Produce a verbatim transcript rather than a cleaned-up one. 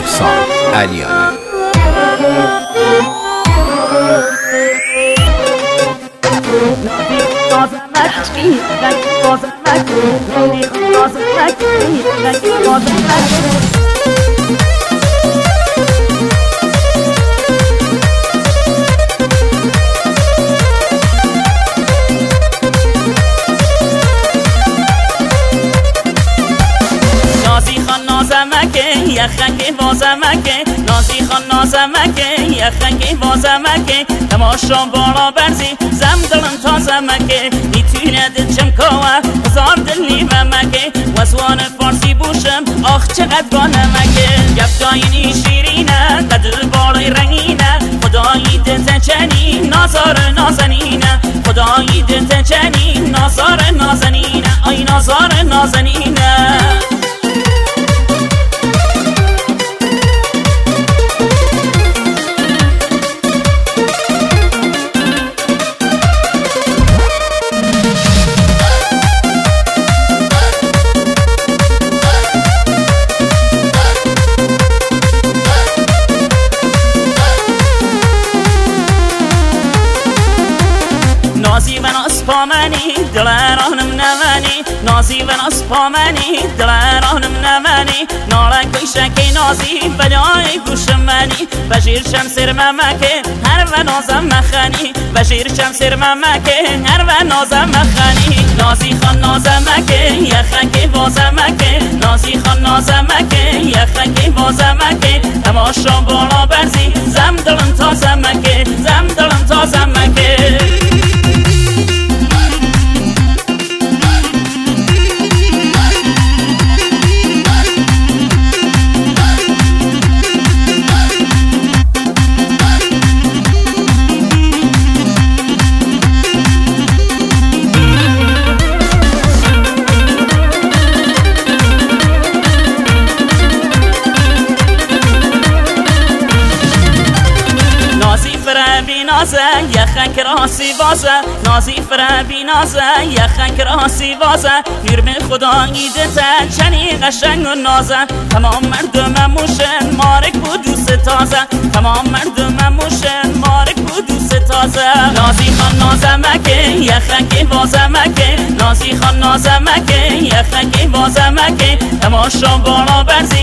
سال علیانه. یخنگ وازمکه نازی خان نازمکه یخنگ وازمکه تماشا بالا برزی زم دلم تازمکه میتونه دل چمکاوه هزار دل نیممکه وزوان فارسی بوشم آخ چقدر بانمکه گفتاینی شیرینه قدر بالای رنگینه خدایی دل چنی نازار نازنینه خدایی دل چنی نازار نازنینه آی نازار نازنینه. نازی و ناز پامنی دلارانم نمانی نازی و ناز پامنی دلارانم نمانی نالک شکی نازی بلای گوشم منی بشیر شمسر ممکه هر و نازم مخانی بشیر شمسر ممکه هر و نازم مخانی نازی خان نازمکه یخنگ وازمکه نازی خان نازمکه یخنگ وازمکه تماشا بالا برزی زم دلم تازمکه زم دلم تازمکه. نازه یخنگ راسی وازه نازی فربی نازه یخنگ راسی وازه گرم خدایی دته چنی قشنگ و نازه تمام مردم موشن مارک بود دوست تازه تمام مردم موشن مارک بود دوست تازه نازی خان نازمکه یخنگ وازمکه نازی خان نازمکه یخنگ وازمکه تماشا بالا برزی